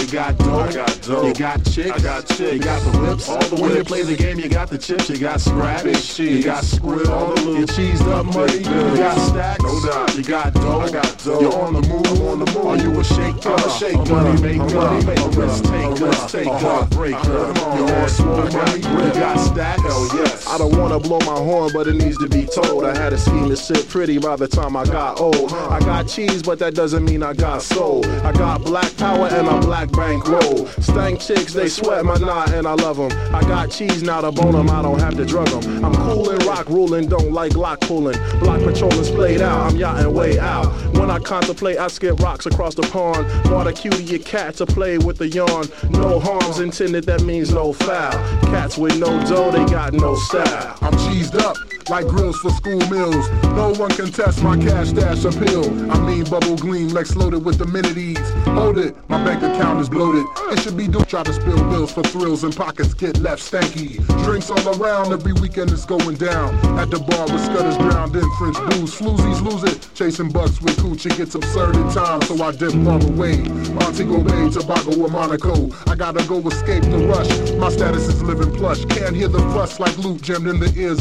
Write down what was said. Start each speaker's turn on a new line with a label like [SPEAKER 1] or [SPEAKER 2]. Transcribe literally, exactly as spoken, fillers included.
[SPEAKER 1] got dope,
[SPEAKER 2] I got dope.
[SPEAKER 1] You got chicks,
[SPEAKER 2] I got chicks.
[SPEAKER 1] You got the whips.
[SPEAKER 2] All the
[SPEAKER 1] when you
[SPEAKER 2] whips.
[SPEAKER 1] play the game, you got the chips. You got scratch,
[SPEAKER 2] Big cheese.
[SPEAKER 1] you got squill,
[SPEAKER 2] All the
[SPEAKER 1] you
[SPEAKER 2] loot.
[SPEAKER 1] cheesed up money.
[SPEAKER 2] Big
[SPEAKER 1] You
[SPEAKER 2] bills.
[SPEAKER 1] got stacks,
[SPEAKER 2] No doubt.
[SPEAKER 1] You got dope,
[SPEAKER 2] I got dope.
[SPEAKER 1] You're on the move,
[SPEAKER 2] I'm on the move.
[SPEAKER 1] Are you a shaker?
[SPEAKER 2] I'm a shaker.
[SPEAKER 1] A money maker,
[SPEAKER 2] I'm a money maker.
[SPEAKER 1] a risk taker,
[SPEAKER 2] A risk taker.
[SPEAKER 1] a heartbreaker.
[SPEAKER 2] Come on,
[SPEAKER 1] You're
[SPEAKER 2] man.
[SPEAKER 1] on swole
[SPEAKER 2] I got
[SPEAKER 1] money.
[SPEAKER 2] grip.
[SPEAKER 1] You got stacks.
[SPEAKER 2] Hell yes.
[SPEAKER 3] I don't wanna blow my horn, but it needs to be told. I had a scheme to sit pretty by the time I got old. I got cheese, but that doesn't mean I got soul. I got black power and a black bankroll. Stank chicks, they sweat my knot and I love them. I got cheese, now to bone them, I don't have to drug them. I'm cool and rock ruling, don't like lock pulling. Block patrolling's played out, I'm yachting way out. When I contemplate, I skip rocks across the pond. Bought a cutie, your cat to play with the yarn. No harms intended, that means no foul. Cats with no dough, they got no style.
[SPEAKER 4] I'm cheesed up like grills for school meals. No one can test my cash dash appeal. I mean bubble gleam, Lex loaded with amenities. Hold it, my bank account is bloated. It should be do try to spill bills for thrills and pockets get left stanky. Drinks all around, every weekend is going down. At the bar with scutters drowned in French booze. Floozies lose it, chasing bucks with cooch. It gets absurd at times, so I dip far away. Montego Bay, Tobago or Monaco. I gotta go escape the rush. My status is living plush. Can't hear the fuss like loot jammed in the ears.